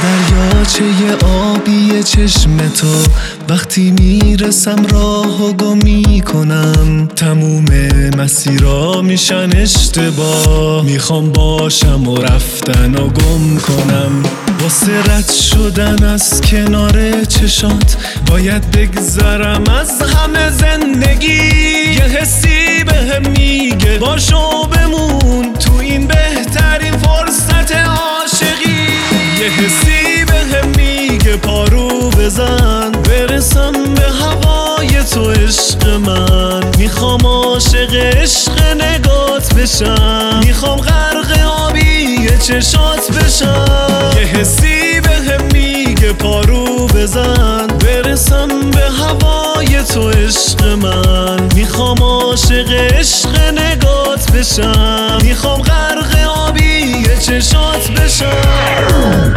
دریاچه آبی چشم تو وقتی میرسم راهو گم میکنم. تموم مسیرها میشن اشتباه، میخوام باشم و رفتن و گم کنم. واسه رد شدن از کنار چشات باید بگذرم از همه زندگی. یه حسی بهم میگه باشو بمون تو این بهترین فرصت عاشقی. یه حسی بهم میگه پارو بزن برسم به هوای تو عشق من. میخوام عاشق عشق نگات بشم، میخوام غرق آبی چشات بشم. یه حسی بهم میگه پارو بزن برسم به هوای تو عشق من. میخوام عاشق عشق نگات بشم، میخوام غرق آبی چشات بشم.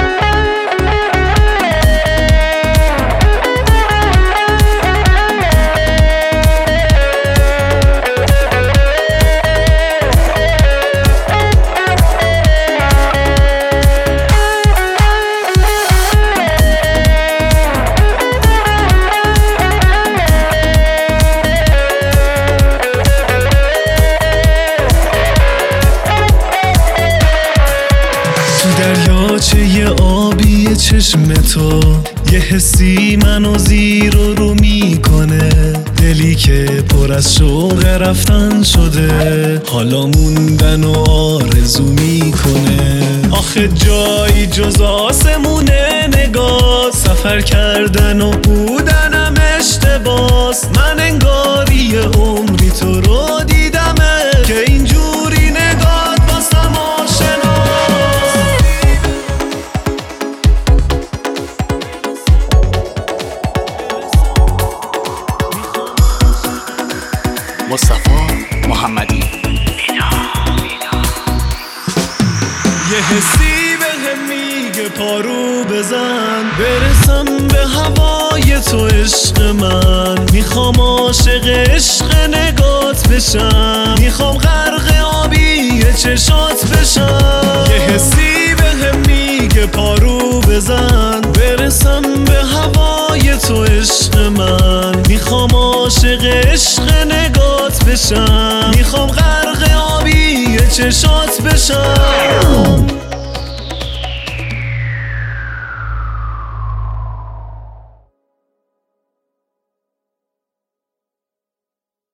دریاچه آبی چشم تو یه حسی منو زیر و رو میکنه. دلی که پر از شوق رفتن شده حالا موندن و آرزو میکنه. آخه جایی جز آسمونه نگاه، سفر کردن و بودنم اشتباس. من انگاری عمری تو رو دیدمه که اینجوری نگات واسم آشناست. مصطفی محمدی. یه حسی بهم میگه پارو بزن برسم به هوای تو عشق من. میخوام عاشق عشق نگات بشم، میخوام غرق آبی چشات بشم. یه حسی بهم میگه پارو بزن برسم به هوای تو عشق من. میخوام عاشق عشق نگات بشم، میخوام غرق آبی چشات بشم.